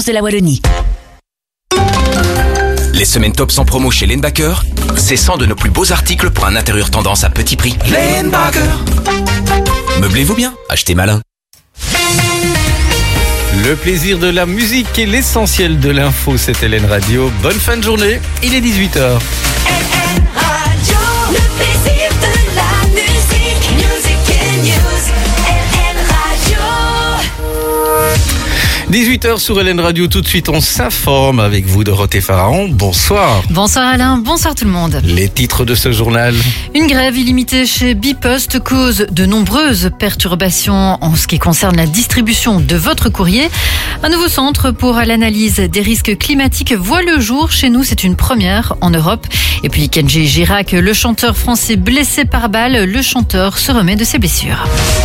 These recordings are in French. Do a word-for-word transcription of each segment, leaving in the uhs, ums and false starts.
France de la Wallonie. Les semaines top sans promo chez Lane-Backer, c'est cent de nos plus beaux articles pour un intérieur tendance à petit prix. Lane-Backer. Meublez-vous bien, achetez malin. Le plaisir de la musique et l'essentiel de l'info, c'est L N Radio. Bonne fin de journée, il est dix-huit heures. L N Radio, le plaisir de la musique, music and news, L N Radio. dix-huit heures sur L N Radio, tout de suite on s'informe avec vous Dorothée Pharaon. Bonsoir. Bonsoir Alain, bonsoir tout le monde. Les titres de ce journal. Une grève illimitée chez Bipost cause de nombreuses perturbations en ce qui concerne la distribution de votre courrier. Un nouveau centre pour l'analyse des risques climatiques voit le jour. Chez nous, c'est une première en Europe. Et puis Kenji Girac, le chanteur français blessé par balle, le chanteur se remet de ses blessures.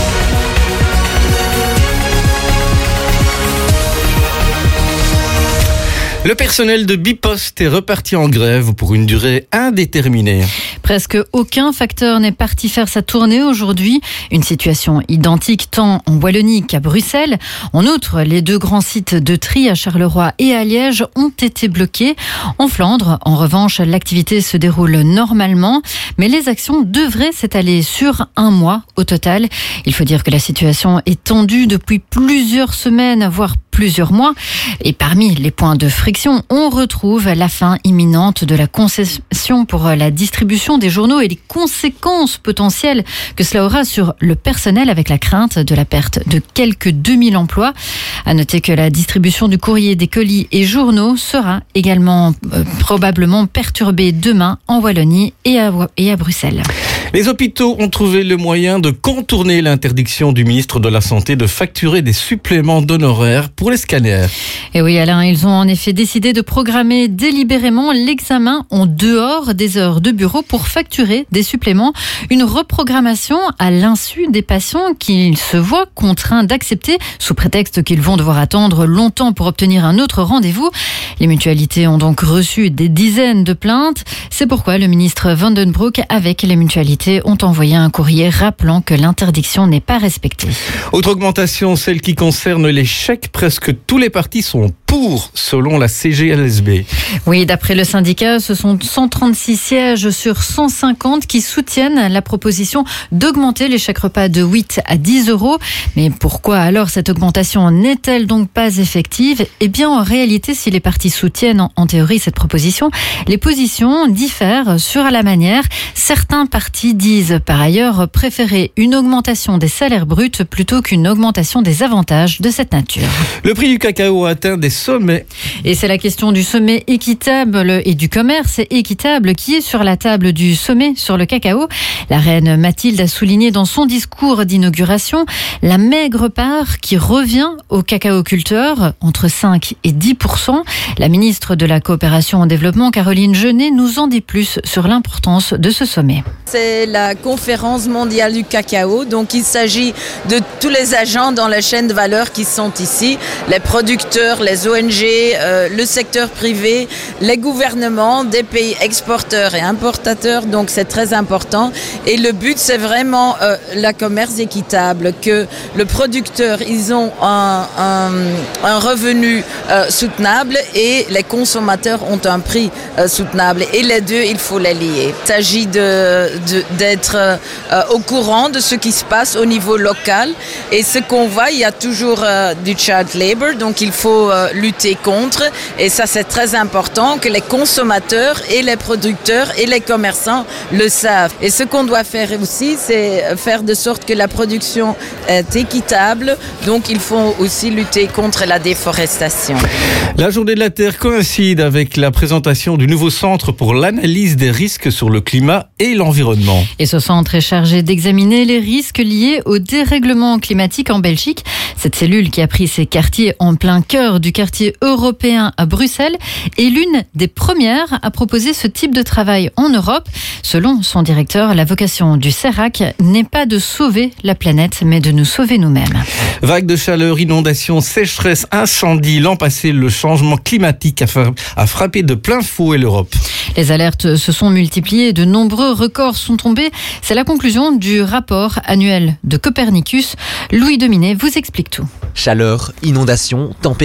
Le personnel de Bipost est reparti en grève pour une durée indéterminée. Presque aucun facteur n'est parti faire sa tournée aujourd'hui. Une situation identique tant en Wallonie qu'à Bruxelles. En outre, les deux grands sites de tri à Charleroi et à Liège ont été bloqués. En Flandre, en revanche, l'activité se déroule normalement, mais les actions devraient s'étaler sur un mois au total. Il faut dire que la situation est tendue depuis plusieurs semaines, voire plusieurs mois. Et parmi les points de friction, on retrouve la fin imminente de la concession pour la distribution des journaux et les conséquences potentielles que cela aura sur le personnel avec la crainte de la perte de quelques deux mille emplois. À noter que la distribution du courrier, des colis et journaux sera également euh, probablement perturbée demain en Wallonie et à, et à Bruxelles. Les hôpitaux ont trouvé le moyen de contourner l'interdiction du ministre de la Santé de facturer des suppléments d'honoraires pour les scanners. Et oui Alain, ils ont en effet décidé de programmer délibérément l'examen en dehors des heures de bureau pour facturer des suppléments. Une reprogrammation à l'insu des patients qu'ils se voient contraints d'accepter sous prétexte qu'ils vont devoir attendre longtemps pour obtenir un autre rendez-vous. Les mutualités ont donc reçu des dizaines de plaintes. C'est pourquoi le ministre Van den Broek avec les mutualités ont envoyé un courrier rappelant que l'interdiction n'est pas respectée. Autre augmentation, celle qui concerne les chèques. Presque tous les partis sont pour, selon la C G L S B. Oui, d'après le syndicat, ce sont cent trente-six sièges sur cent cinquante qui soutiennent la proposition d'augmenter les chèques repas de huit à dix euros. Mais pourquoi alors cette augmentation n'est-elle donc pas effective ? Eh bien, en réalité, si les partis soutiennent en, en théorie cette proposition, les positions diffèrent sur la manière. Certains partis disent par ailleurs préférer une augmentation des salaires bruts plutôt qu'une augmentation des avantages de cette nature. Le prix du cacao a atteint des sommets. Et c'est la question du sommet équitable et du commerce équitable qui est sur la table du sommet sur le cacao. La reine Mathilde a souligné dans son discours d'inauguration la maigre part qui revient aux cacaoculteurs, entre cinq et dix pour cent. La ministre de la Coopération au Développement, Caroline Genet, nous en dit plus sur l'importance de ce sommet. C'est la conférence mondiale du cacao, donc il s'agit de tous les agents dans la chaîne de valeur qui sont ici, les producteurs, les O N G, euh, le secteur privé, les gouvernements, des pays exporteurs et importateurs, donc c'est très important. Et le but, c'est vraiment euh, la commerce équitable, que le producteur, ils ont un, un, un revenu euh, soutenable et les consommateurs ont un prix euh, soutenable. Et les deux, il faut les lier. Il s'agit de, de, d'être euh, au courant de ce qui se passe au niveau local. Et ce qu'on voit, il y a toujours euh, du child labor, donc il faut euh, lutter contre. Et ça, c'est très important que les consommateurs et les producteurs et les commerçants le savent. Et ce qu'on doit faire aussi, c'est faire de sorte que la production est équitable. Donc, il faut aussi lutter contre la déforestation. La Journée de la Terre coïncide avec la présentation du nouveau centre pour l'analyse des risques sur le climat et l'environnement. Et ce centre est chargé d'examiner les risques liés au dérèglement climatique en Belgique. Cette cellule qui a pris ses quartiers en plein cœur du quartier européen à Bruxelles est l'une des premières à proposer ce type de travail en Europe. Selon son directeur, la vocation du C E R A C n'est pas de sauver la planète, mais de nous sauver nous-mêmes. Vagues de chaleur, inondations, sécheresse, incendies. L'an passé, le changement climatique a frappé de plein fouet l'Europe. Les alertes se sont multipliées, de nombreux records sont tombés. C'est la conclusion du rapport annuel de Copernicus. Louis Dominé vous explique tout. Chaleur, inondations, températures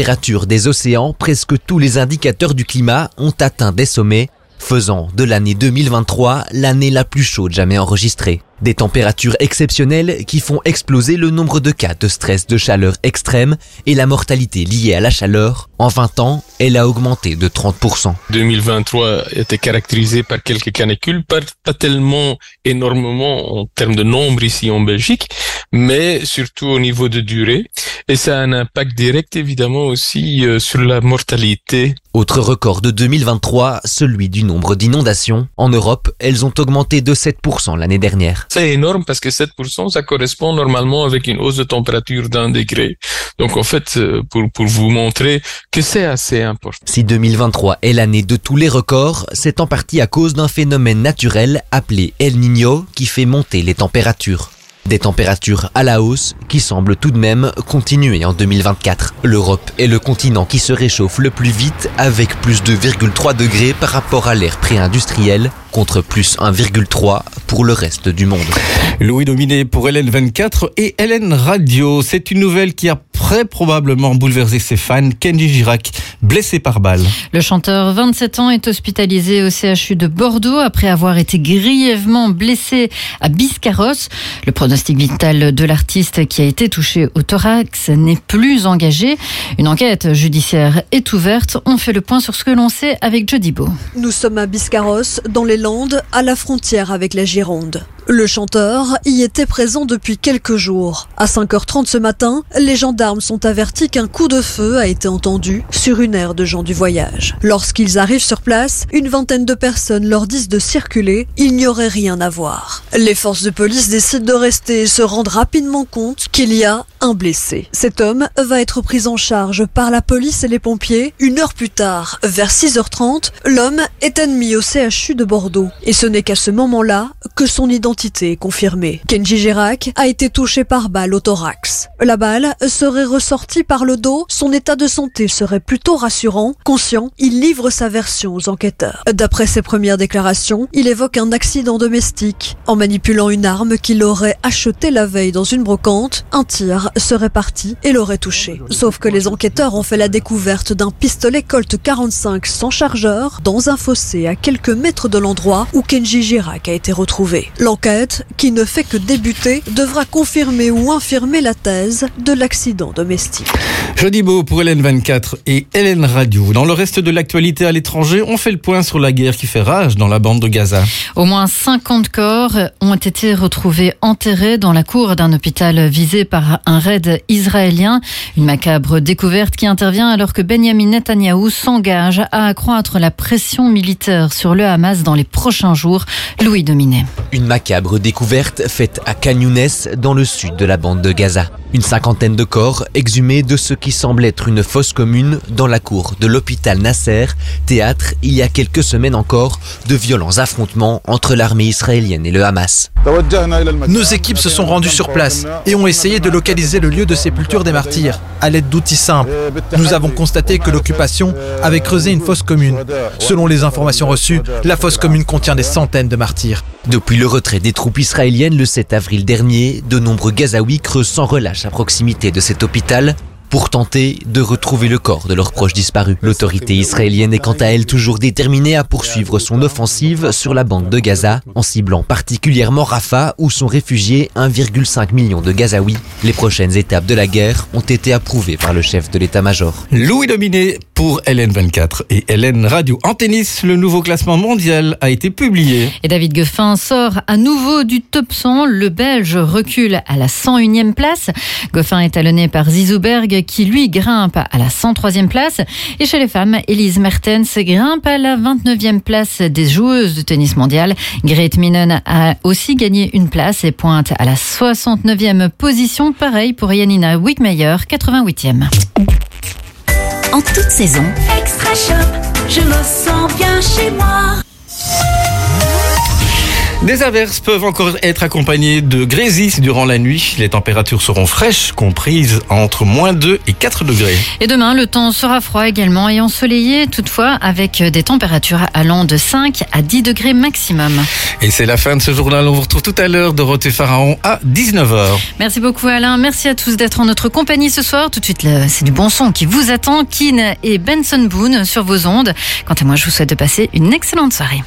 des océans, presque tous les indicateurs du climat ont atteint des sommets, faisant de l'année deux mille vingt-trois l'année la plus chaude jamais enregistrée. Des températures exceptionnelles qui font exploser le nombre de cas de stress de chaleur extrême et la mortalité liée à la chaleur. En vingt ans, elle a augmenté de trente pour cent. deux mille vingt-trois était caractérisé par quelques canicules, pas, pas tellement énormément en termes de nombre ici en Belgique, mais surtout au niveau de durée. Et ça a un impact direct évidemment aussi euh, sur la mortalité. Autre record de deux mille vingt-trois, celui du nombre d'inondations. En Europe, elles ont augmenté de sept pour cent l'année dernière. C'est énorme parce que sept pour cent, ça correspond normalement avec une hausse de température d'un degré. Donc en fait, pour, pour vous montrer que c'est assez important. Si deux mille vingt-trois est l'année de tous les records, c'est en partie à cause d'un phénomène naturel appelé El Niño qui fait monter les températures. Des températures à la hausse qui semblent tout de même continuer en deux mille vingt-quatre. L'Europe est le continent qui se réchauffe le plus vite avec plus de deux virgule trois degrés par rapport à l'ère pré-industrielle contre plus un virgule trois pour le reste du monde. Louis Dominé pour L N vingt-quatre et L N Radio. C'est une nouvelle qui a très probablement bouleversé ses fans. Kenji Girac, blessé par balle. Le chanteur, vingt-sept ans, est hospitalisé au C H U de Bordeaux après avoir été grièvement blessé à Biscarrosse. Le pronostic vital de l'artiste qui a été touché au thorax n'est plus engagé. Une enquête judiciaire est ouverte. On fait le point sur ce que l'on sait avec Jody Beau. Nous sommes à Biscarrosse, dans les Landes, à la frontière avec la Gironde. Le chanteur y était présent depuis quelques jours. À cinq heures trente ce matin, les gendarmes sont avertis qu'un coup de feu a été entendu sur une aire de gens du voyage. Lorsqu'ils arrivent sur place, une vingtaine de personnes leur disent de circuler, il n'y aurait rien à voir. Les forces de police décident de rester et se rendent rapidement compte qu'il y a un blessé. Cet homme va être pris en charge par la police et les pompiers. Une heure plus tard, vers six heures trente, l'homme est admis au C H U de Bordeaux. Et ce n'est qu'à ce moment-là que son identité est confirmée. Kenji Girac a été touché par balle au thorax. La balle serait ressortie par le dos. Son état de santé serait plutôt rassurant. Conscient, il livre sa version aux enquêteurs. D'après ses premières déclarations, il évoque un accident domestique. En manipulant une arme qu'il aurait achetée la veille dans une brocante, un tir serait parti et l'aurait touché. Sauf que les enquêteurs ont fait la découverte d'un pistolet Colt quarante-cinq sans chargeur dans un fossé à quelques mètres de l'endroit où Kenji Girac a été retrouvé. L'enquête, qui ne fait que débuter, devra confirmer ou infirmer la thèse de l'accident domestique. Jody Beau pour L N vingt-quatre et L N Radio. Dans le reste de l'actualité à l'étranger, on fait le point sur la guerre qui fait rage dans la bande de Gaza. Au moins cinquante corps ont été retrouvés enterrés dans la cour d'un hôpital visé par un raid israélien. Une macabre découverte qui intervient alors que Benjamin Netanyahou s'engage à accroître la pression militaire sur le Hamas dans les prochains jours. Louis Dominé. Une macabre découverte faite à Khan Younes dans le sud de la bande de Gaza. Une cinquantaine de corps exhumés de ce qui semble être une fosse commune dans la cour de l'hôpital Nasser, théâtre, il y a quelques semaines encore, de violents affrontements entre l'armée israélienne et le Hamas. Nos équipes se sont rendues sur place et ont essayé de localiser le lieu de sépulture des martyrs à l'aide d'outils simples. Nous avons constaté que l'occupation avait creusé une fosse commune. Selon les informations reçues, la fosse commune contient des centaines de martyrs. Depuis le retrait des troupes israéliennes le sept avril dernier, de nombreux Gazaouis creusent sans relâche à proximité de cet hôpital pour tenter de retrouver le corps de leurs proches disparus. L'autorité israélienne est quant à elle toujours déterminée à poursuivre son offensive sur la bande de Gaza, en ciblant particulièrement Rafah où sont réfugiés un virgule cinq million de Gazaouis. Les prochaines étapes de la guerre ont été approuvées par le chef de l'état-major. Louis Dominé pour L N vingt-quatre et L N Radio. En tennis, le nouveau classement mondial a été publié. Et David Goffin sort à nouveau du top cent. Le Belge recule à la cent unième place. Goffin est talonné par Zizou Berg qui lui grimpe à la cent troisième place. Et chez les femmes, Elise Mertens grimpe à la vingt-neuvième place des joueuses de tennis mondial. Grete Minen a aussi gagné une place et pointe à la soixante-neuvième position. Pareil pour Janina Wickmeyer, quatre-vingt-huitième. En toute saison, Extra Shop, je me sens bien chez moi. Des averses peuvent encore être accompagnées de grésis durant la nuit. Les températures seront fraîches, comprises entre moins deux et quatre degrés. Et demain, le temps sera froid également et ensoleillé, toutefois avec des températures allant de cinq à dix degrés maximum. Et c'est la fin de ce journal. On vous retrouve tout à l'heure, Dorothée Pharaon, à dix-neuf heures. Merci beaucoup Alain. Merci à tous d'être en notre compagnie ce soir. Tout de suite, c'est du bon son qui vous attend. Keane et Benson Boone sur vos ondes. Quant à moi, je vous souhaite de passer une excellente soirée.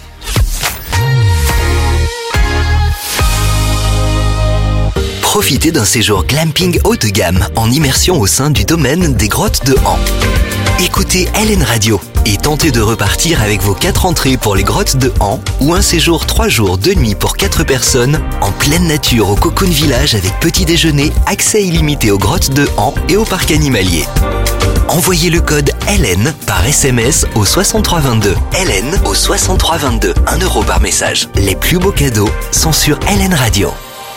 Profitez d'un séjour glamping haut de gamme en immersion au sein du domaine des grottes de Han. Écoutez L N Radio et tentez de repartir avec vos quatre entrées pour les grottes de Han ou un séjour trois jours deux nuits pour quatre personnes en pleine nature au Cocoon Village avec petit déjeuner, accès illimité aux grottes de Han et au parc animalier. Envoyez le code L N par S M S au soixante-trois vingt-deux. L N au soixante-trois vingt-deux. un euro par message. Les plus beaux cadeaux sont sur L N Radio.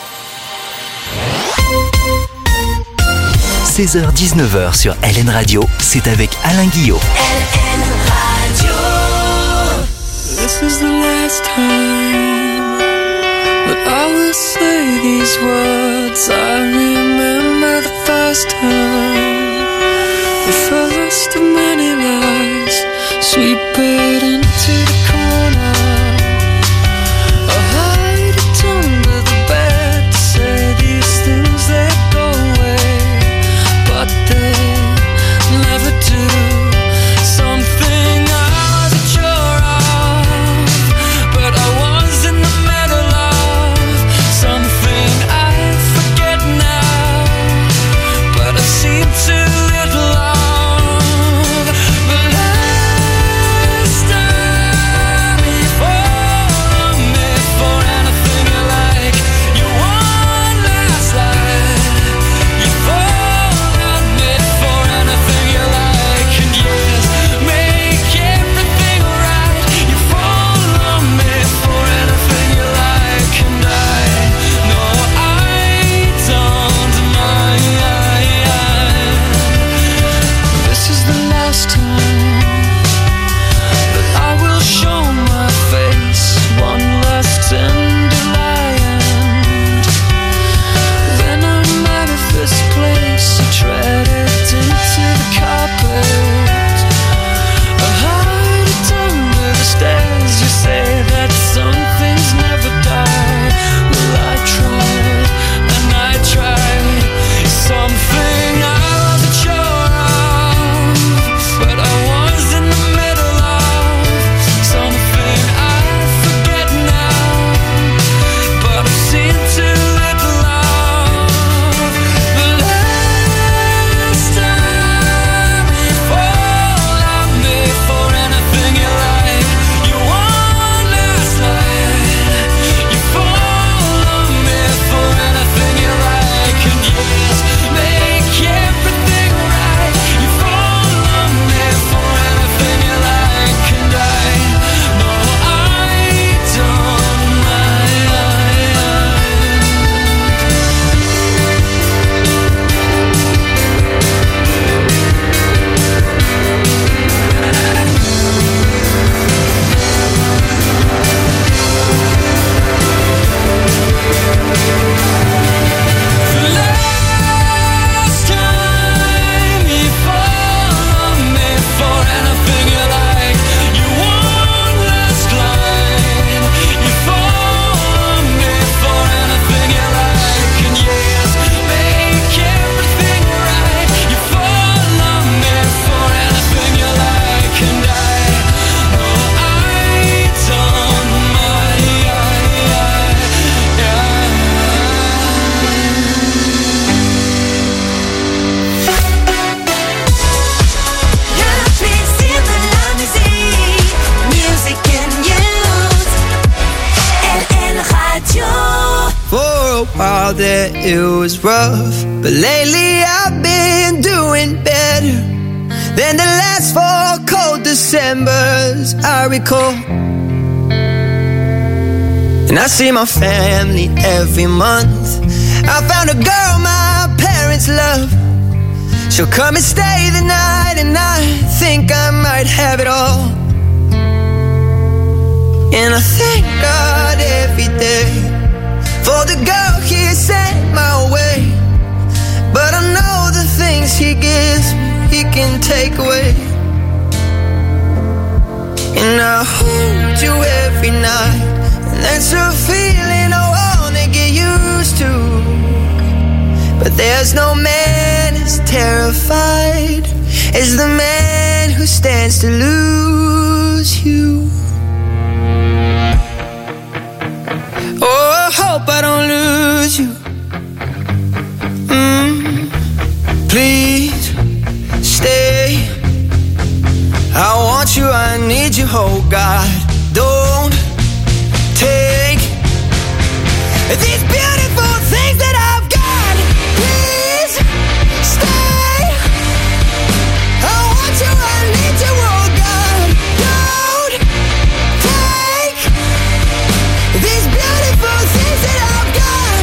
seize heures dix-neuf heures sur L N Radio, c'est avec Alain Guillot. L N Radio. This is the last time that I will say these words. I remember the first time, the first of many lies, sweep it into the corner. I hide it under the bed to say these things that go away, but they never do. Something I wasn't sure of, but I was in the middle of. Something I forget now, but I seem too little of. The last time you fall on me for anything you like, you one last lie. You fall on me for anything you like, and yes, make everything right. You fall on me for anything you like, and I know I don't mind. This is the last time that I will show my face, one last tender lie, and then I'm out of this place. I tread it into the carpet, I hide it under the stairs. You say that some things never die. Well, I tried and I tried. Something I wasn't sure of, but I was in the middle of. Something I forget now, but I've seen too little of. The last time you fall on me for anything you like, you one last lie. You fall on me for anything you like, and yes, make everything right. You fall on me for anything you like, and I know I don't mind. The last time you fall on me for anything you like, you one last line. You fall on me for anything you like, and yes, make everything right. You fall on me for anything you like, and I know I don't mind. Le plaisir de la musique, music and news. L N Radio. For a while there it was rough, but lately I've been doing better than the last four cold Decembers I recall. And I see my family every month. I found a girl my parents love. She'll come and stay the night, and I think I might have it all. And I thank God every day for the girl He sent my way. But I know the things He gives me, He can take away. And I hold you every night, and that's a feeling I wanna get used to. But there's no man as terrified as the man who stands to lose you. Oh, I hope I don't lose you. Mm, please stay. I want you, I need you, oh God. Don't take these beautiful things that I've got. Please stay. I want you, I need you, oh God. Don't take these beautiful things that I've got.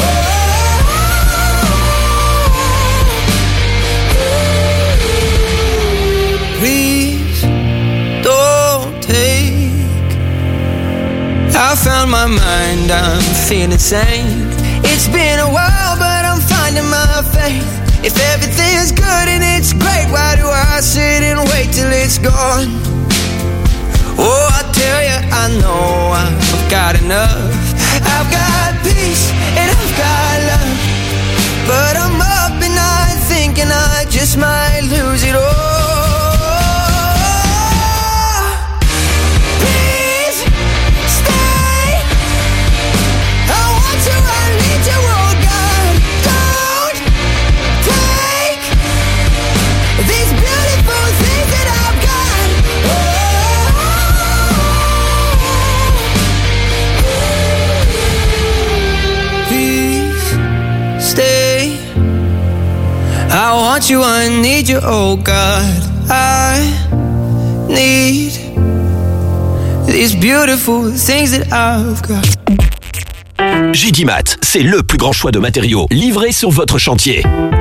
Oh, please don't take. I found my mind, I'm feeling sane. It's been a while, but I'm finding my faith. If everything's good and it's great, why do I sit and wait till it's gone? Oh, I tell you, I know I've got enough. I've got peace and I've got love, but I'm up and night thinking I just might lose it all. Please stay. I want you, I need you, oh God. Don't take these beautiful things that I've got. Please stay. I want you, I need you, oh God. I need these beautiful things that I've got. J D Mat, c'est le plus grand choix de matériaux livrés sur votre chantier.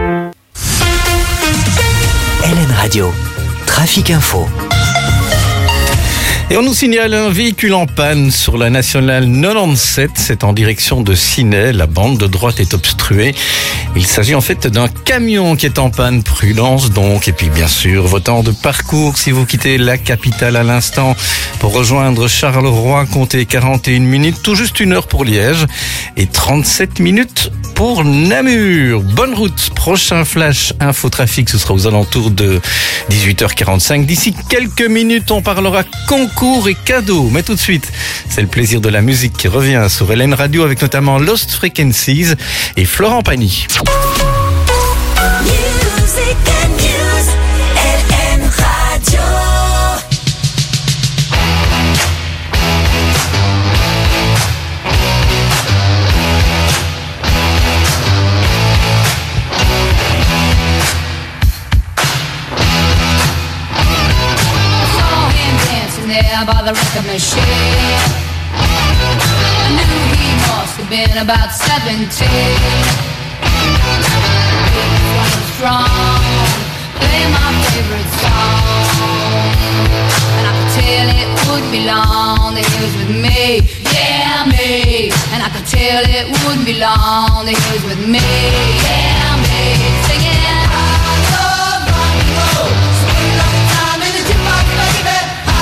L N Radio, Trafic Info. Et on nous signale un véhicule en panne sur la nationale quatre-vingt-dix-sept. C'est en direction de Ciney. La bande de droite est obstruée. Il s'agit en fait d'un camion qui est en panne. Prudence donc. Et puis bien sûr, vos temps de parcours. Si vous quittez la capitale à l'instant pour rejoindre Charleroi, comptez quarante et une minutes. Tout juste une heure pour Liège. Et trente-sept minutes pour Namur. Bonne route. Prochain flash infotrafic, ce sera aux alentours de dix-huit heures quarante-cinq. D'ici quelques minutes, on parlera concours et cadeaux. Mais tout de suite, c'est le plaisir de la musique qui revient sur L N Radio avec notamment Lost Frequencies et Florent Pagny. Music and news, L N Radio. There by the record machine, I knew he must have been about seventeen. He was strong, play my favorite song, and I could tell it wouldn't be long that he was with me, yeah me. And I could tell it wouldn't be long that he was with me, yeah me. Singing, I love rock and roll, spend a lot of time in the jukebox, baby.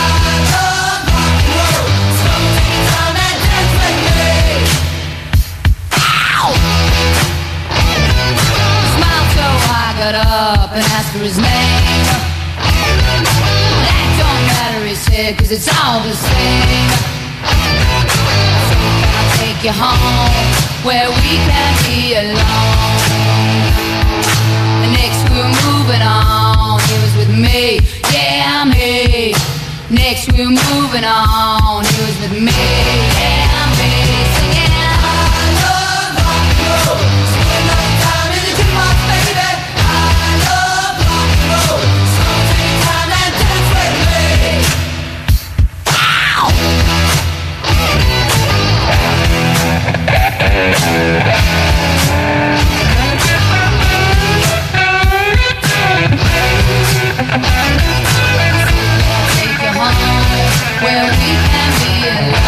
Got up and asked for his name. That don't matter, he said, cause it's all the same. So can I take you home where we can be alone? And next we were moving on, he was with me, yeah me. Next we were moving on, he was with me, yeah me. Singing, I love rock and roll, spend a lot of time in the jukebox, baby. Take you home where we can be alone.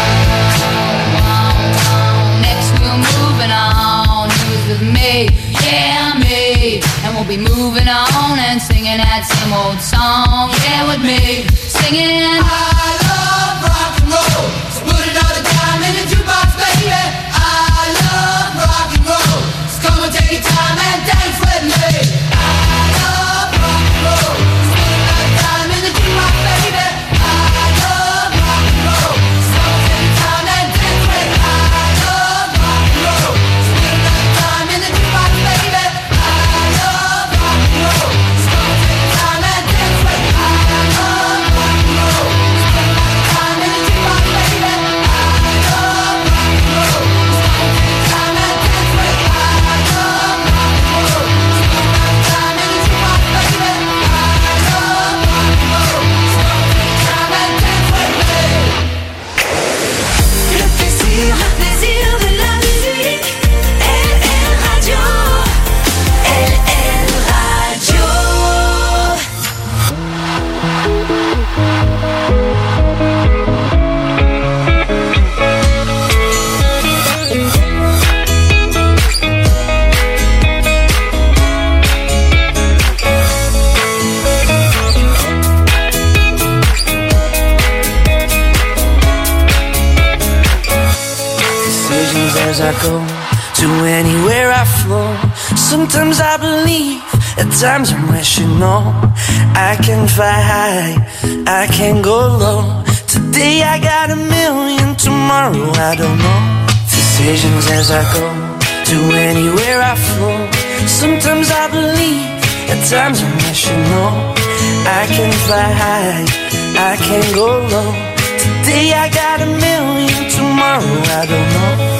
as I go, to anywhere I flow. Sometimes I believe, at times I'm rational. I can fly high, I can go low. Today I got a million, tomorrow I don't know. Decisions as I go, to anywhere I flow. Sometimes I believe, at times I'm rational. I can fly high, I can go low. Today I got a million, tomorrow I don't know.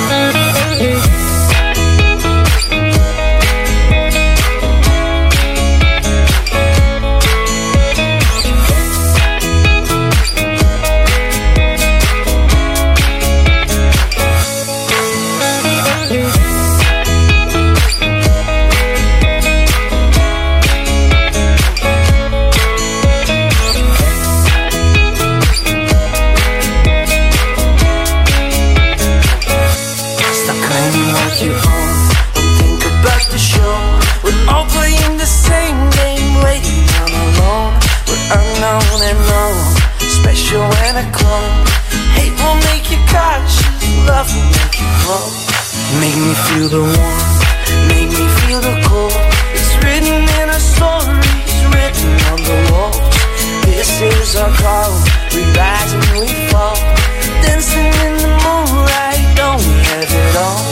When I come, hate will make you cautious, love will make you grow. Make me feel the warmth, make me feel the cold. It's written in our stories, written on the walls. This is our call, we rise and we fall. Dancing in the moonlight, don't we have it all?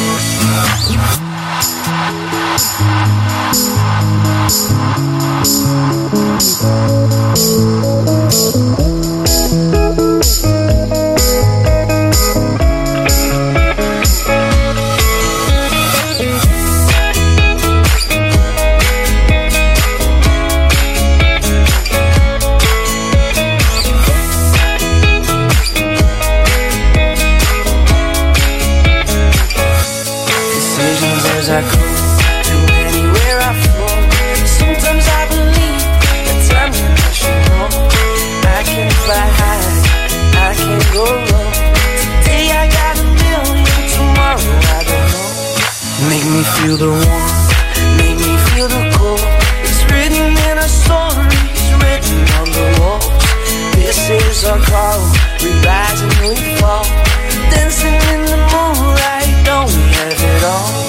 As I go to anywhere I flow. Sometimes I believe, at times I'm rational. I can fly high, I can go low. Today I got a million, tomorrow I don't know. Make me feel the warmth, make me feel the cold. It's written in our stories, written on the walls. This is our call, we rise and we fall. Dancing in the moonlight, don't we have it all?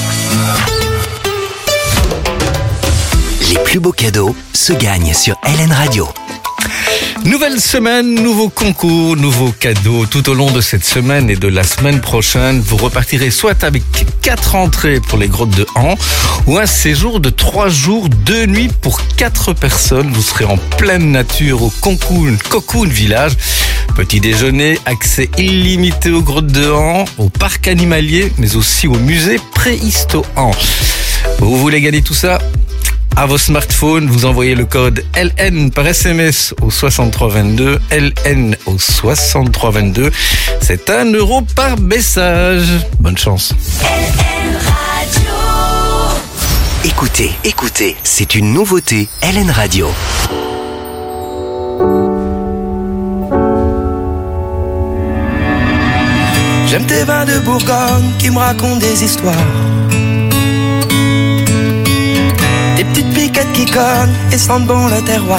Les plus beaux cadeaux se gagnent sur L N Radio. Nouvelle semaine, nouveau concours, nouveaux cadeaux. Tout au long de cette semaine et de la semaine prochaine, vous repartirez soit avec quatre entrées pour les grottes de Han ou un séjour de trois jours, deux nuits pour quatre personnes. Vous serez en pleine nature au Cocoon, Cocoon Village. Petit déjeuner, accès illimité aux grottes de Han, au parc animalier, mais aussi au musée Préhisto Han. Vous voulez gagner tout ça ? À vos smartphones, vous envoyez le code L N par S M S au soixante-trois vingt-deux, L N au soixante-trois vingt-deux. C'est un euro par message. Bonne chance. L N Radio. Écoutez, écoutez, c'est une nouveauté L N Radio. J'aime tes vins de Bourgogne qui me racontent des histoires. Des petites piquettes qui cognent et sentent bon le terroir.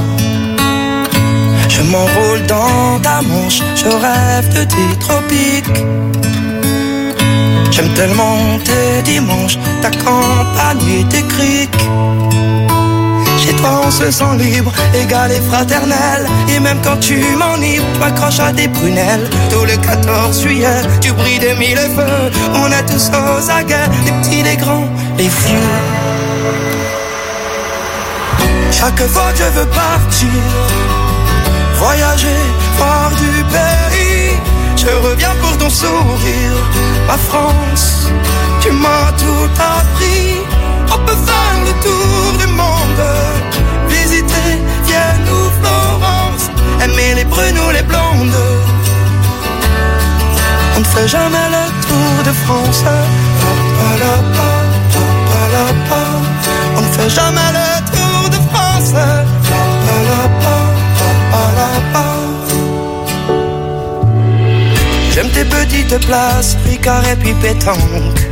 Je m'enroule dans ta manche, je rêve de tes tropiques. J'aime tellement tes dimanches, ta campagne et tes criques. Chez toi on se sent libre, égal et fraternel. Et même quand tu m'enivres, tu m'accroches à tes prunelles. Tout le quatorze juillet, tu brilles de mille feux. On est tous aux aguets, les petits, les grands, les vieux. Chaque fois que je veux partir, voyager, voir du pays, je reviens pour ton sourire. Ma France, tu m'as tout appris. On peut faire le tour du monde, visiter Vienne ou Florence, aimer les brunes ou les blondes. On ne fait jamais le tour de France. On ne fait jamais le tour de France. J'aime tes petites places, Ricard et puis pétanque.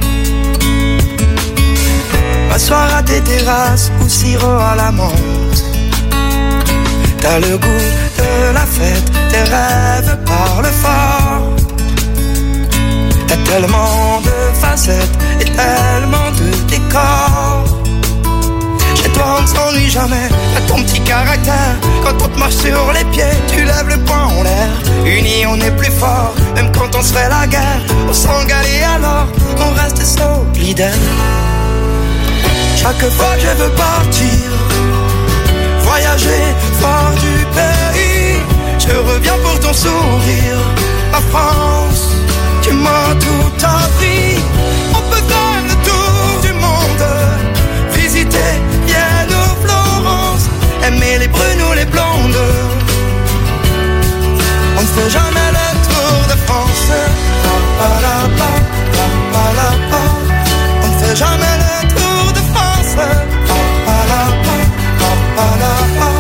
M'asseoir à tes terrasses ou sirop à la menthe. T'as le goût de la fête, tes rêves parlent fort. T'as tellement de facettes et tellement de décors. Chez toi on ne s'ennuie jamais, t'as ton petit caractère. Quand on te marche sur les pieds, tu lèves le poing en l'air. Unis on est plus fort, même quand on se fait la guerre. On s'engale et alors, on reste solidaire. Chaque fois que je veux partir, voyager, voir du pays, je reviens pour ton sourire. La France, tu m'as tout appris. On peut faire le tour du monde, visiter Vienne ou Florence, aimer les brunes ou les blondes. On ne fait jamais le tour de France. Pa, pa, la, pa, pa, pa, la, pa. On ne fait jamais le tour de France. Pa, pa, la, pa, pa, pa, la, pa.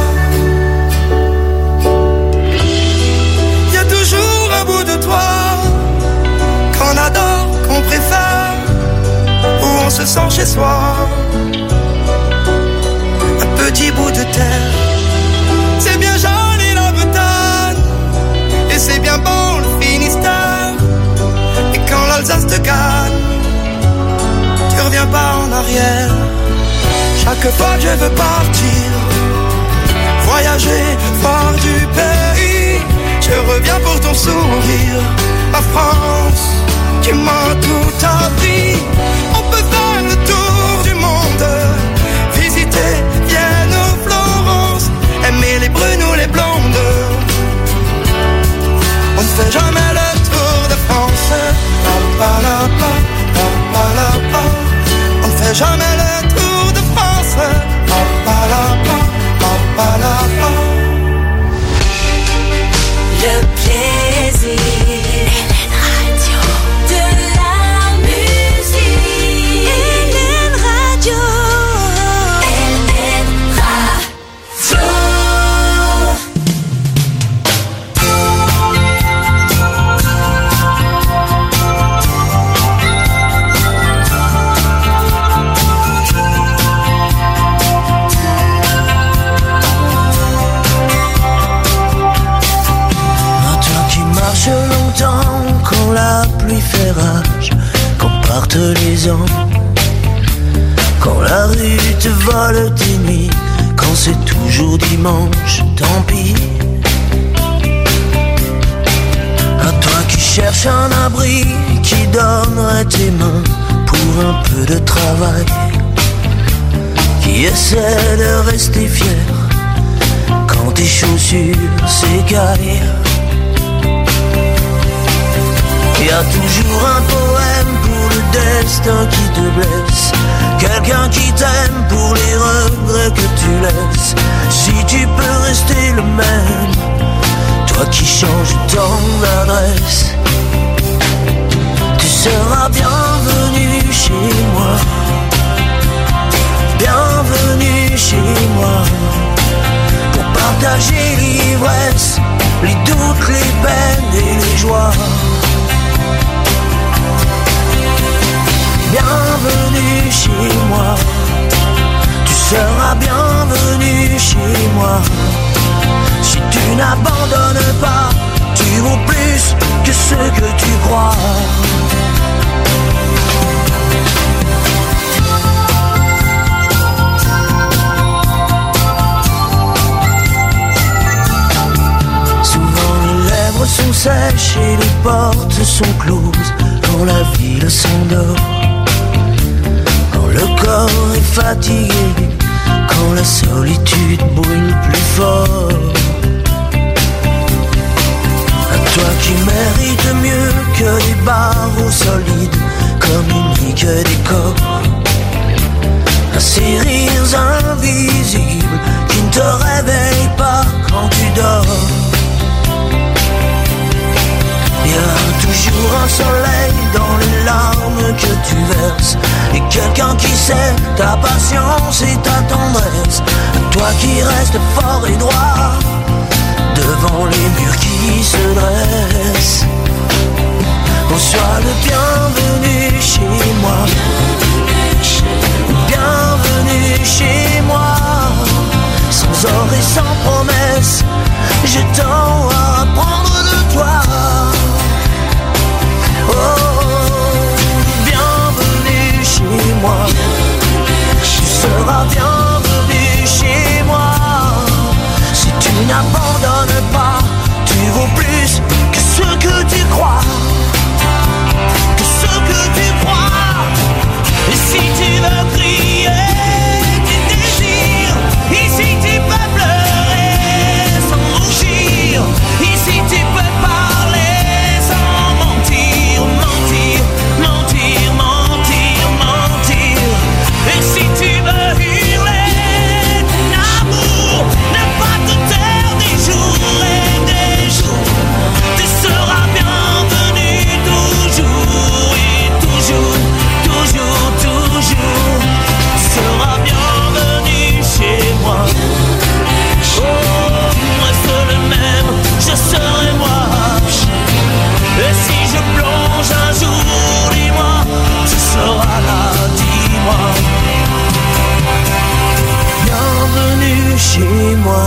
Y a toujours un bout de toi qu'on adore, qu'on préfère, où on se sent chez soi. Un petit bout de terre. C'est bien joli la Bretagne, et c'est bien bon le Finistère. Et quand l'Alsace te gagne, tu reviens pas en arrière. Chaque fois que je veux partir, voyager, voir du pays, je reviens pour ton sourire. La France, tu m'as tout appris. On peut faire le tour du monde, visiter Vienne ou Florence, aimer les brunes ou les blondes. On ne fait jamais le tour de France. Pa, pa, la, pa, pa, pa, la, pa. On ne fait jamais le tour de France. Pa, pa, la, pa, pa, pa, la, pa. Le plaisir de la musique. Hélène Radio. Hélène Radio. Longtemps quand la pluie fait rage, quand partent les ans, quand la rue te vole tes nuits, quand c'est toujours dimanche, tant pis. À toi qui cherches un abri, qui donnerait tes mains pour un peu de travail, qui essaie de rester fier quand tes chaussures s'écaillent. Y a toujours un poème pour le destin qui te blesse, quelqu'un qui t'aime pour les regrets que tu laisses. Si tu peux rester le même, toi qui changes ton adresse, tu seras bienvenu chez moi, bienvenue chez moi, pour partager l'ivresse, les doutes, les peines et les joies. Bienvenue chez moi, tu seras bienvenue chez moi. Si tu n'abandonnes pas, tu vaux plus que ce que tu crois. Souvent les lèvres sont sèches et les portes sont closes quand la ville s'endort. Le corps est fatigué quand la solitude brûle plus fort. À toi qui mérites mieux que des barreaux solides, communique des corps, à ces rires invisibles qui ne te réveillent pas quand tu dors. Y a toujours un soleil dans les larmes que tu verses, et quelqu'un qui sait ta patience et ta tendresse. Toi qui restes fort et droit devant les murs qui se dressent. On soit le bienvenu chez moi, bienvenue chez moi, sans or et sans promesse. J'ai tant à apprendre de toi. Oh, oui, n'abandonne pas. Tu vaux plus que ce que tu crois, que ce que tu crois. Et si tu veux crier tes désirs, ici tu peux pleurer sans rougir, ici tu peux parler sans mentir, mentir, mentir, mentir, mentir. Et si tu veux hurler ton amour, ne pas te taire des jours et des jours, tu seras bienvenu toujours et toujours, toujours, toujours. Tu seras bienvenu chez moi. Oh, reste le même, je serai moi. Et si je plonge un jour, dis-moi, tu seras là, dis-moi. Bienvenue chez moi.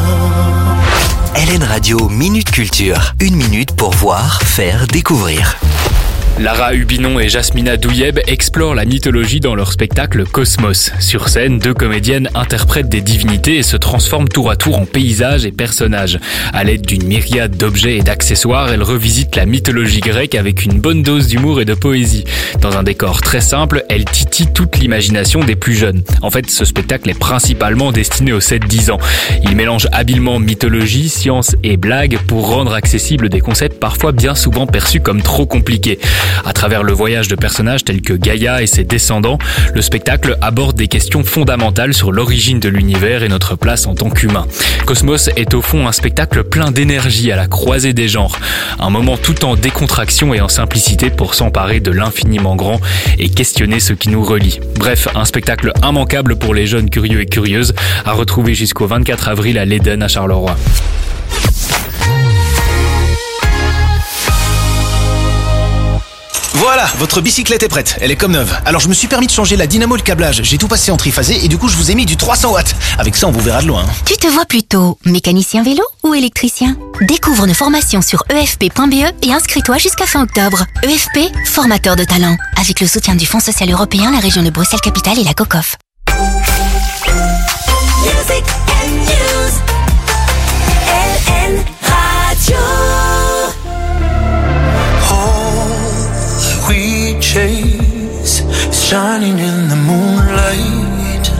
L N Radio Minute Culture. Une minute pour voir, faire, découvrir. Lara Hubinon et Jasmina Douyeb explorent la mythologie dans leur spectacle Cosmos. Sur scène, deux comédiennes interprètent des divinités et se transforment tour à tour en paysages et personnages. À l'aide d'une myriade d'objets et d'accessoires, elles revisitent la mythologie grecque avec une bonne dose d'humour et de poésie. Dans un décor très simple, elles titillent toute l'imagination des plus jeunes. En fait, ce spectacle est principalement destiné aux sept dix ans. Il mélange habilement mythologie, science et blague pour rendre accessibles des concepts parfois bien souvent perçus comme trop compliqués. À travers le voyage de personnages tels que Gaïa et ses descendants, le spectacle aborde des questions fondamentales sur l'origine de l'univers et notre place en tant qu'humains. Cosmos est au fond un spectacle plein d'énergie à la croisée des genres. Un moment tout en décontraction et en simplicité pour s'emparer de l'infiniment grand et questionner ce qui nous relie. Bref, un spectacle immanquable pour les jeunes curieux et curieuses à retrouver jusqu'au vingt-quatre avril à l'Éden à Charleroi. Voilà, votre bicyclette est prête, elle est comme neuve. Alors je me suis permis de changer la dynamo et le câblage. J'ai tout passé en triphasé et du coup je vous ai mis du trois cents watts. Avec ça on vous verra de loin. Tu te vois plutôt mécanicien vélo ou électricien? Découvre nos formations sur e f p point b e et inscris-toi jusqu'à fin octobre. E F P, formateur de talent. Avec le soutien du Fonds social européen, la région de Bruxelles-Capitale et la COCOF. Music and news. L N Radio. We chase is shining in the moonlight.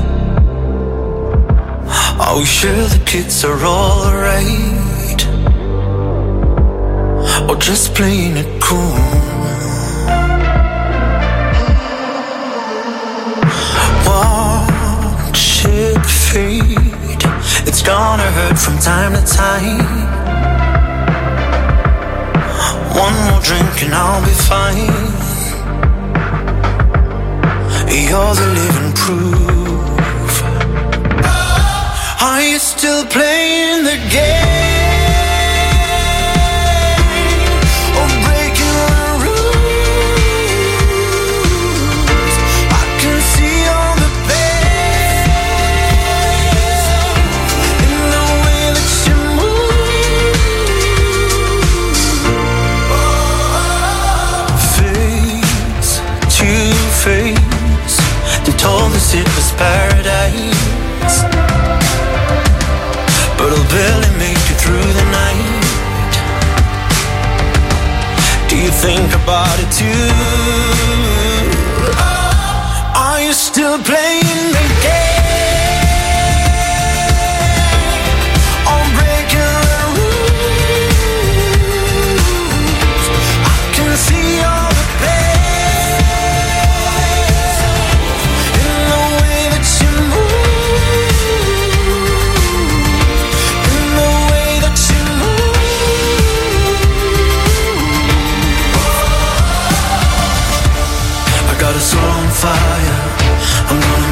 Are we sure the kids are alright? Or just playing it cool? Watch it fade. It's gonna hurt from time to time. One more drink and I'll be fine. You're the living proof. Are you still playing the game? Or breaking the rules? I can see all the pain in the way that you move. Face to face, they told us it was paradise, but I'll barely make it through the night. Do you think about it too? Are you still playing the game? Or breaking the rules? I can see all the pain in the way that you move, in the way that you move. I got a soul on fire, I'm gonna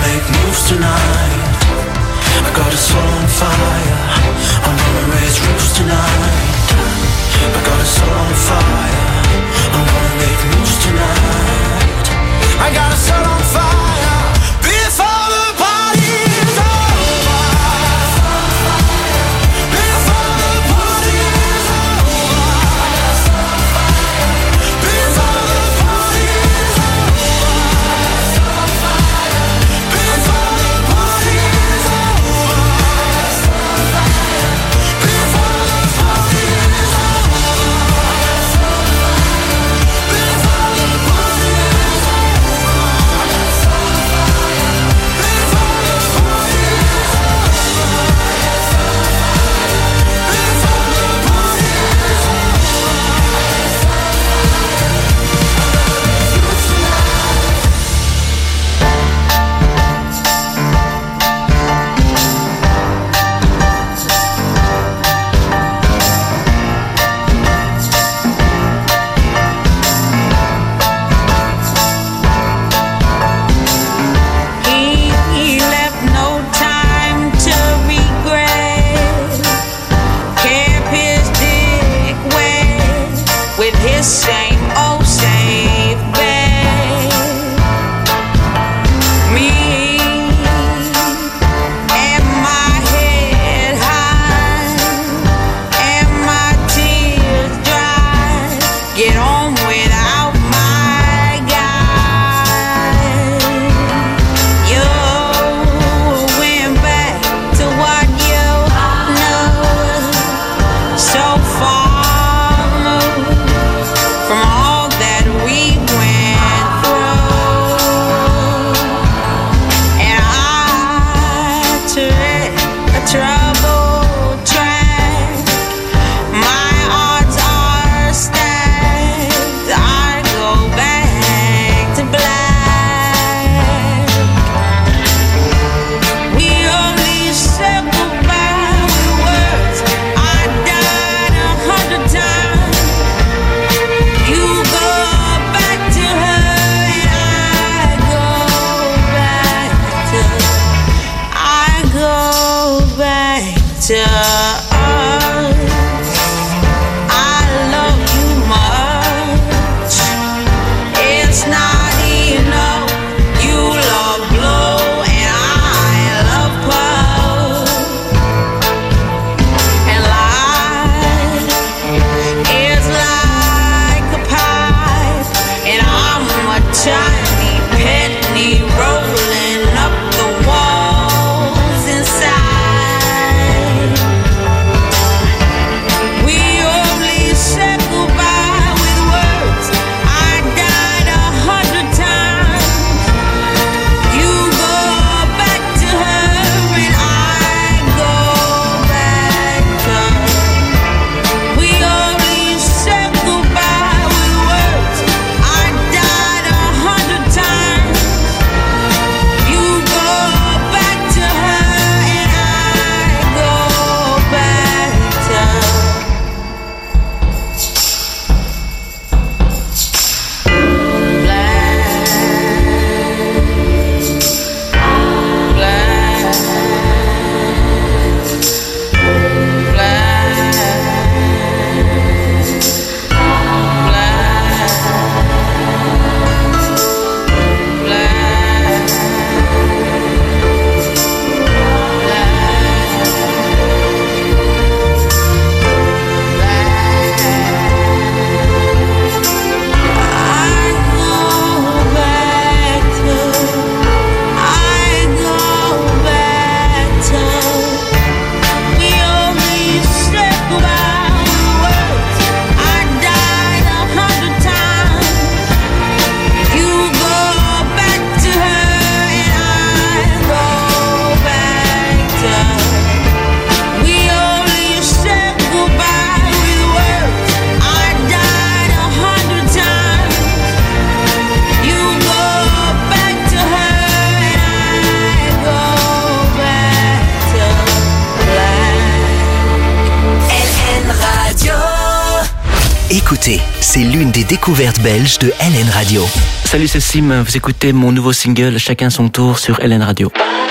Écoutez, c'est l'une des découvertes belges de L N Radio. Salut, c'est Sim, vous écoutez mon nouveau single Chacun son tour sur L N Radio.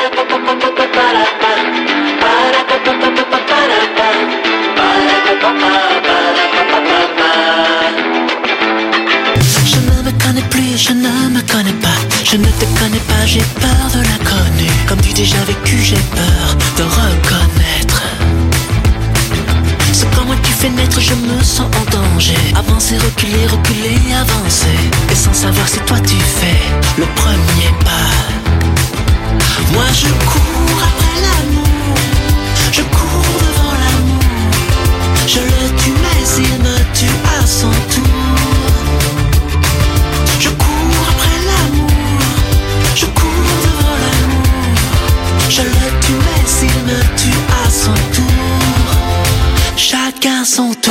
Je ne me connais plus, je ne me connais pas. Je ne te connais pas, j'ai peur de l'inconnu. Comme du déjà vécu, j'ai peur de reconnaître. C'est comme moi qui fait naître, je me sens en danger. Avancer, reculer, reculer, avancer. Et sans savoir si toi tu fais le premier pas. Moi je cours après l'amour, je cours devant l'amour. Je le tue mais il me tue à son tour. Je cours après l'amour, je cours devant l'amour. Je le tue mais il me tue à son tour. Chacun son tour.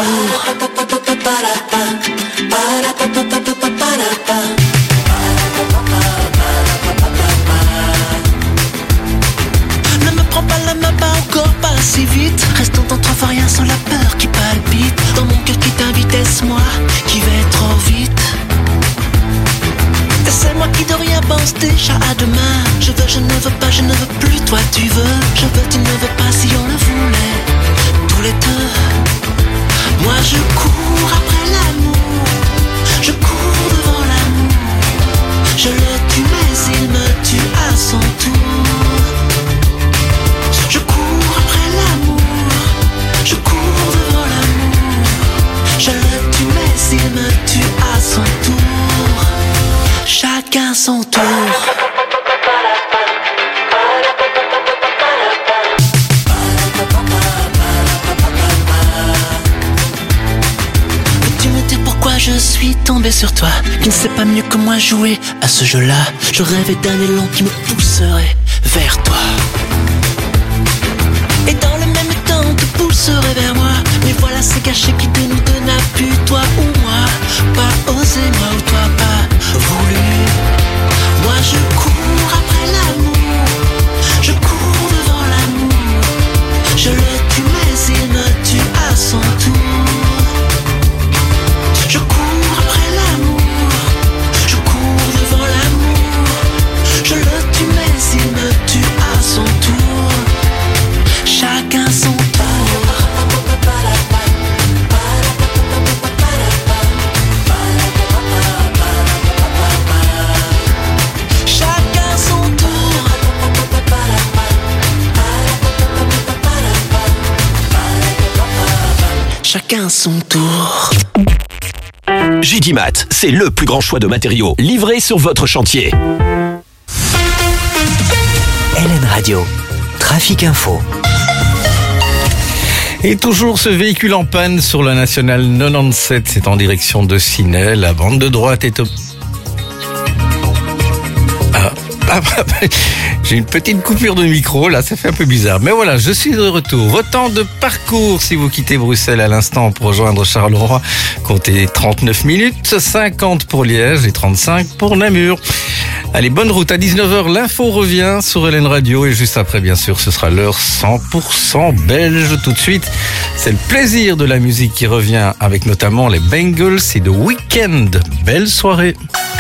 Ne me prends pas la main, pas encore, pas si vite. Restons dans trois fois rien sans la peur qui palpite. Dans mon cœur qui t'invite, est-ce moi qui vais trop vite? Et c'est moi qui de rien pense déjà à demain. Je veux, je ne veux pas, je ne veux plus, toi tu veux. Je veux, tu ne veux pas, si on le voulait tous les deux. Moi je cours après l'amour, je cours devant l'amour. Je le tue mais il me tue à son tour. Je cours après l'amour, je cours devant l'amour. Je le tue mais il me tue à son tour. Chacun son tour. Je suis tombé sur toi, qui ne sais pas mieux que moi jouer à ce jeu-là. Je rêvais d'un élan qui me pousserait vers toi. Et dans le même temps te pousserait vers moi. Mais voilà c'est caché qui de nous deux n'a plus, toi ou moi. Pas osé moi ou toi pas voulu. Moi je cours après l'amour, je cours devant l'amour. Je le tue mais il me tue à son tour. Je cours après l'amour, je cours devant l'amour. Je le tue mais il me tue à son tour. Chacun son tour. chacun son tour. J-D-Mat, c'est le plus grand choix de matériaux livrés sur votre chantier. L N Radio, Trafic Info. Et toujours ce véhicule en panne sur la nationale quatre-vingt-dix-sept, c'est en direction de Ciney. La bande de droite est au... Ah, ah, ah, j'ai une petite coupure de micro, là, ça fait un peu bizarre. Mais voilà, je suis de retour. Votre temps de parcours, si vous quittez Bruxelles à l'instant pour rejoindre Charleroi, comptez trente-neuf minutes, cinquante pour Liège et trente-cinq pour Namur. Allez, bonne route. À dix-neuf heures, l'info revient sur L N Radio. Et juste après, bien sûr, ce sera l'heure cent pour cent belge. Tout de suite, c'est le plaisir de la musique qui revient avec notamment les Bengals et The Weeknd. Belle soirée.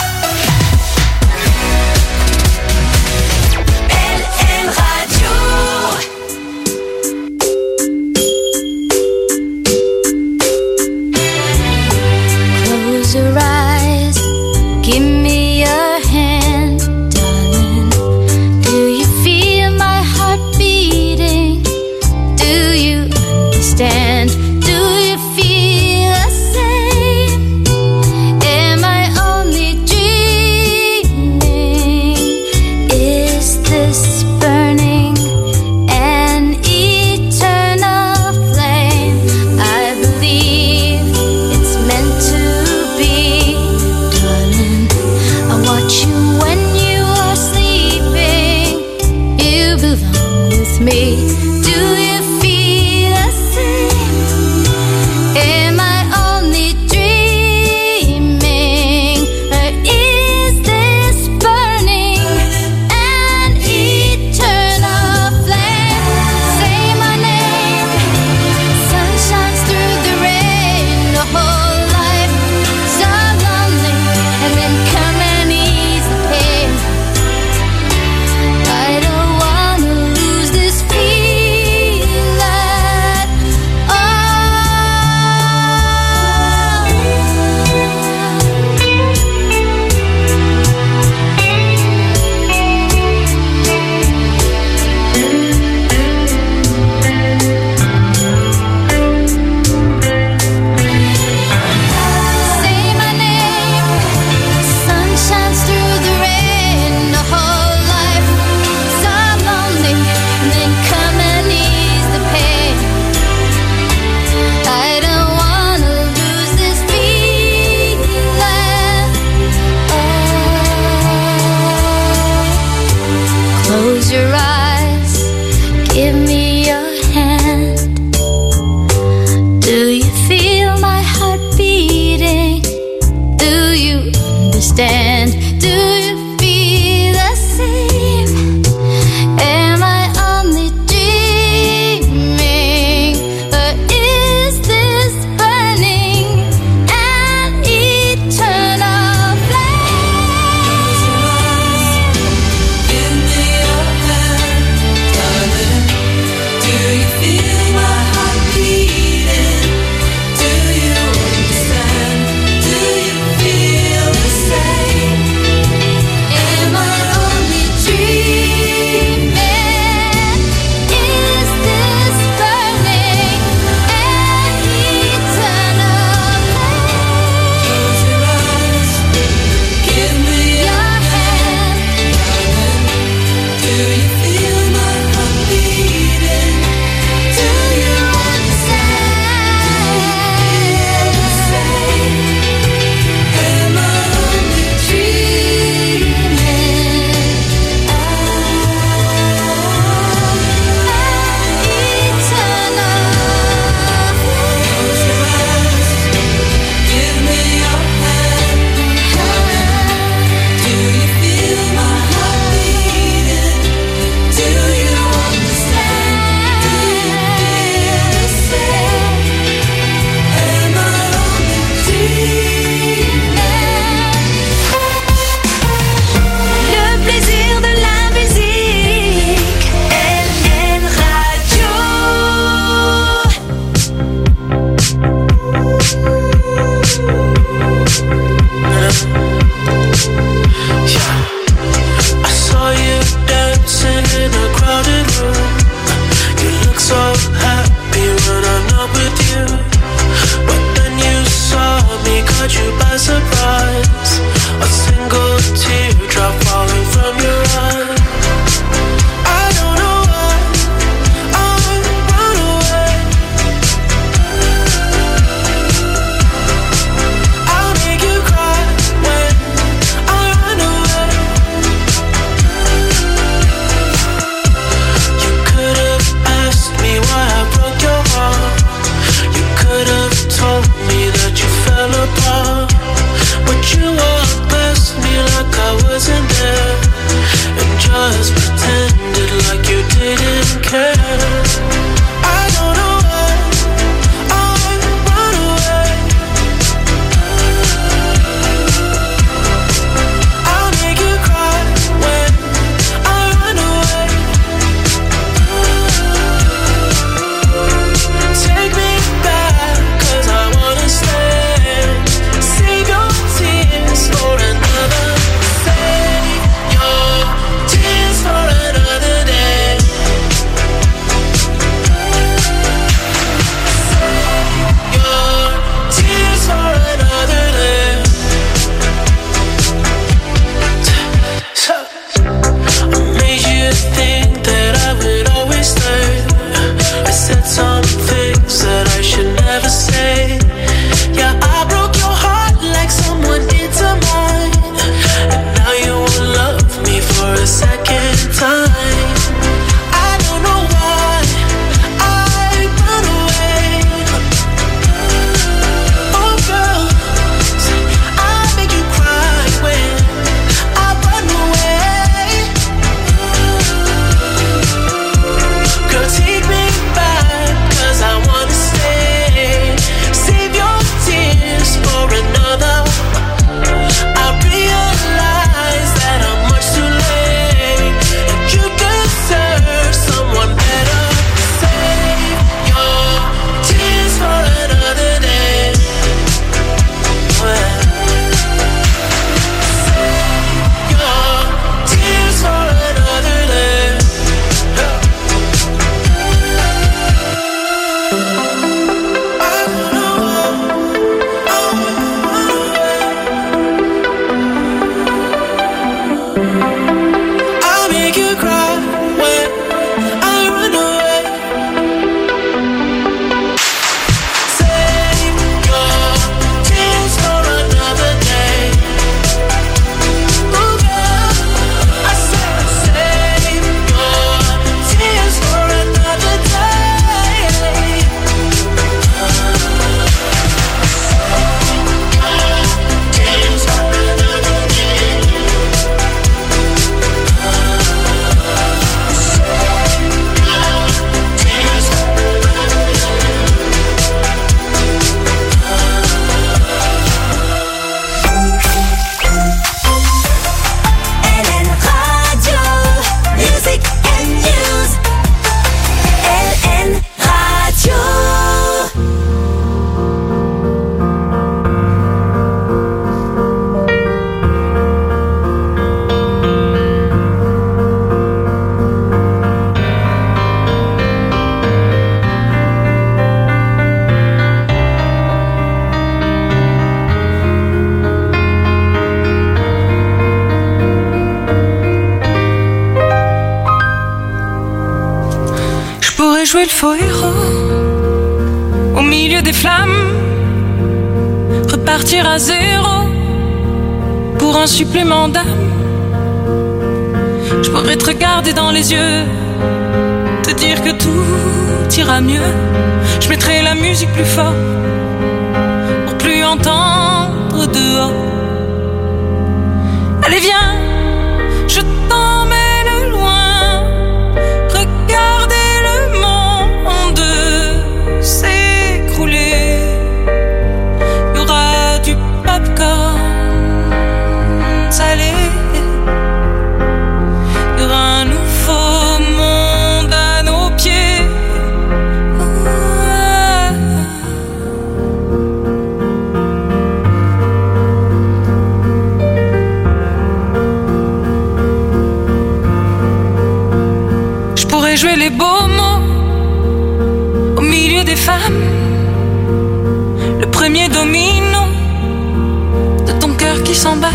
Close your eyes, give me your hand, darling. Do you feel my heart beating? Do you understand? Do you feel the same? Am I only dreaming? Is this burning an eternal flame? I believe it's meant to be, darling. I watch you when you are sleeping. You belong with me. Do you feel the same? Am I only dreaming? Or is this burning an eternal flame? Say my name. Sun shines through the rain. The whole life so lonely, and then come and ease the pain. I don't wanna lose this feeling. Oh. Say my name. Sun shines through the rain. The whole life so lonely, and then come and ease the pain. I don't wanna lose this feeling. Oh. Close your eyes, give me your hand. Do you feel my heart beating? Do you understand? Do you feel the same? Am I only dreaming? Or is this burning an eternal flame? Give me your hand, darling. Do you feel my heart beating? Do you understand? Do you feel the same? jouer le faux héros au milieu des flammes, repartir à zéro pour un supplément d'âme. Je pourrais te regarder dans les yeux, te dire que tout ira mieux. Je mettrai la musique plus fort pour plus entendre dehors. Allez viens, je t'emmène loin, regardez le monde s'écrouler. Il y aura du popcorn salé, il y aura un nouveau monde à nos pieds. Je pourrais jouer les beaux mots au milieu des femmes, le premier domino de ton cœur qui s'emballe.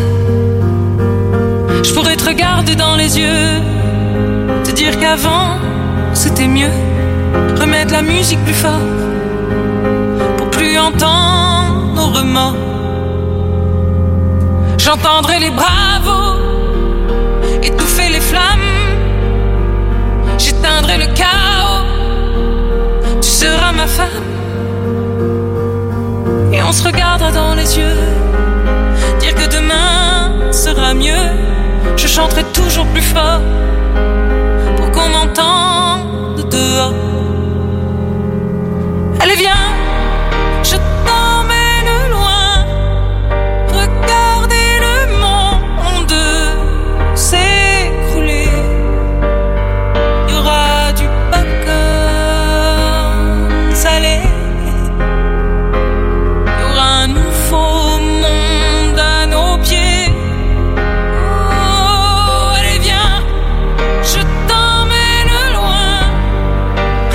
Je pourrais te regarder dans les yeux, te dire qu'avant c'était mieux, remettre la musique plus fort pour plus entendre nos remords. J'entendrai les bravos étouffer les flammes, j'éteindrai le chaos, tu seras ma femme. Et on se regardera dans les yeux, dire que demain sera mieux. Je chanterai toujours plus fort pour qu'on m'entende dehors. Allez viens, je t'emmène loin, regardez le monde s'écrouler. Il y aura du popcorn salé, il y aura un nouveau monde à nos pieds. Oh, allez viens, je t'emmène loin,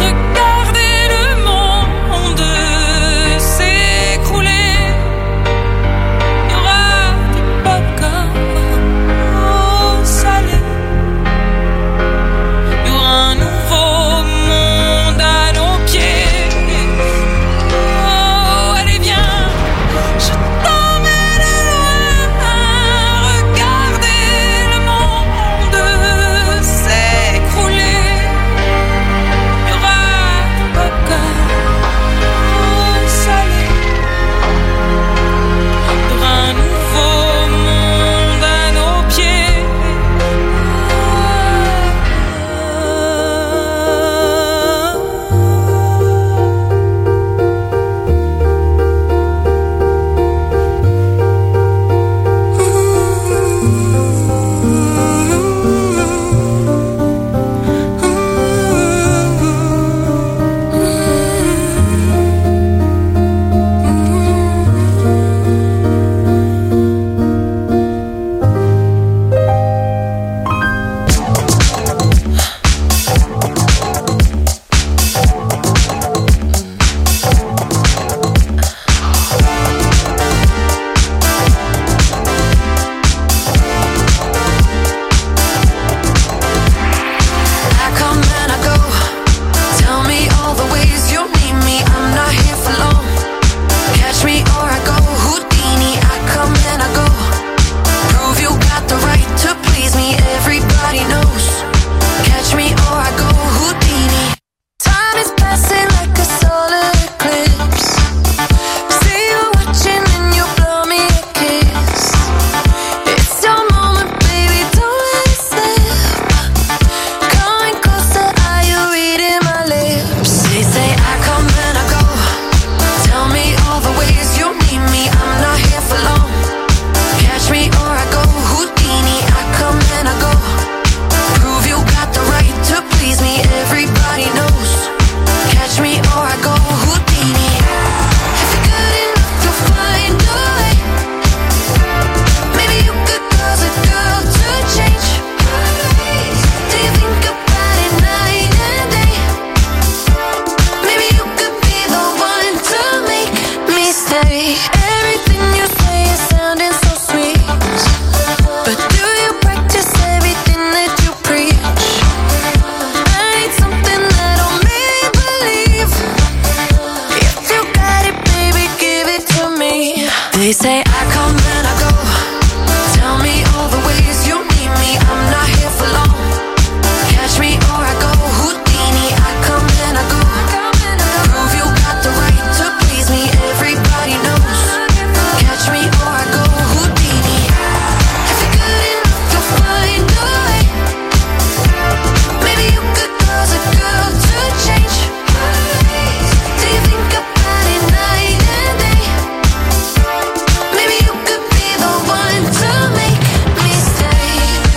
They say I come and I go. Tell me all the ways you need me. I'm not here for long. Catch me or I go Houdini. I come and I go. Prove you got the right to please me. Everybody knows. Catch me or I go Houdini. If you're good enough, you'll find a way. Maybe you could cause a girl to change. Do you think about it night and day? Maybe you could be the one to make me stay.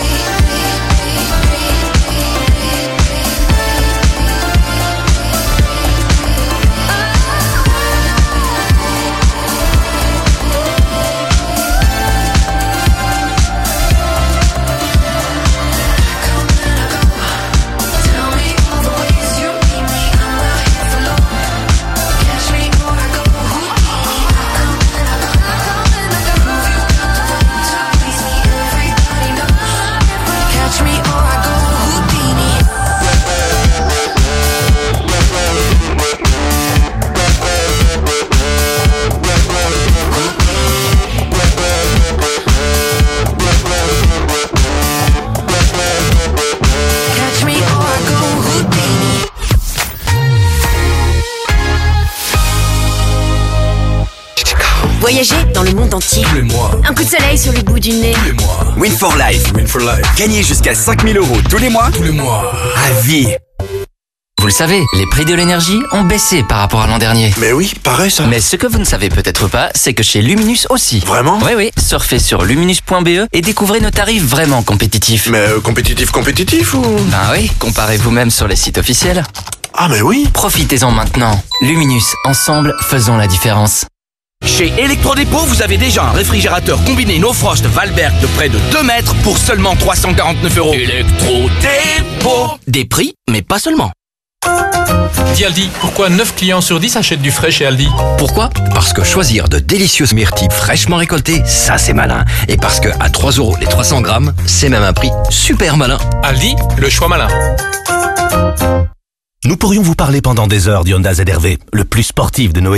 Tell me all the ways you need me. I'm not here for long. Catch me or I go Houdini. I come and I go. Prove you got the right to please me. Everybody knows. Catch me or I go Houdini. Catch me or I go Houdini. Voyager dans le monde entier. Tous les mois. Un coup de soleil sur le bout du nez. Tous les mois. Win for Life. Win for life. Gagnez jusqu'à cinq mille euros tous les mois. Tous les mois. À vie. Vous le savez, les prix de l'énergie ont baissé par rapport à l'an dernier. Mais oui, pareil ça. Mais ce que vous ne savez peut-être pas, c'est que chez Luminus aussi. Vraiment? Oui, oui. Surfez sur luminus point b e et découvrez nos tarifs vraiment compétitifs. Mais euh, compétitif, compétitif ou? Ben oui, comparez vous-même sur les sites officiels. Ah mais oui. Profitez-en maintenant. Luminus, ensemble, faisons la différence. Chez Electrodépôt, vous avez déjà un réfrigérateur combiné No Frost Valberg de près de deux mètres pour seulement trois cent quarante-neuf euros. Electrodépôt. Des prix, mais pas seulement. Dis Aldi, pourquoi neuf clients sur dix achètent du frais chez Aldi? Pourquoi? Parce que choisir de délicieuses myrtilles fraîchement récoltées, ça c'est malin. Et parce que à trois euros les trois cents grammes, c'est même un prix super malin. Aldi, le choix malin. Nous pourrions vous parler pendant des heures du Honda Z R V, le plus sportif de nos